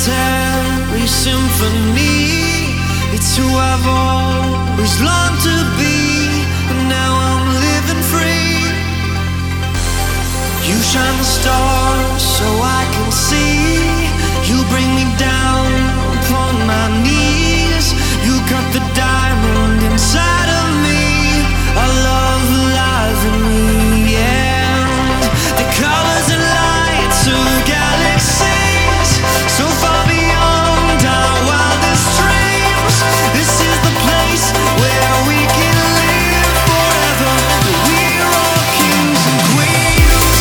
planetary symphony. It's who I've always longed to be, and now I'm living free. You shine the stars so I can see. You bring me down upon my knees. You cut the diamond inside of me. I love alive in me, and the colors and lights of galaxies, so far beyond our wildest dreams. This is the place where we can live forever. We're all kings and queens.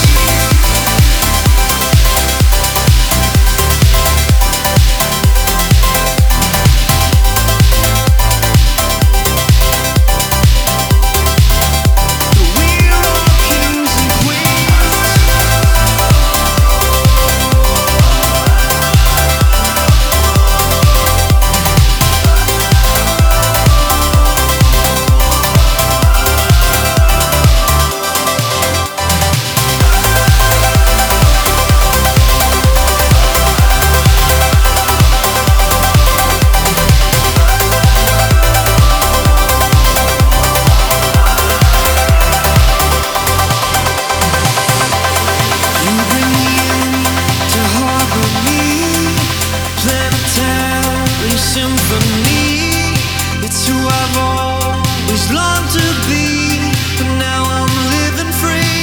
Symphony, it's who I've always longed to be, but now I'm living free.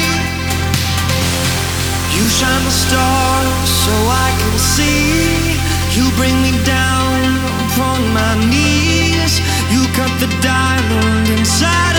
You shine the stars so I can see. You bring me down upon my knees. You cut the diamond inside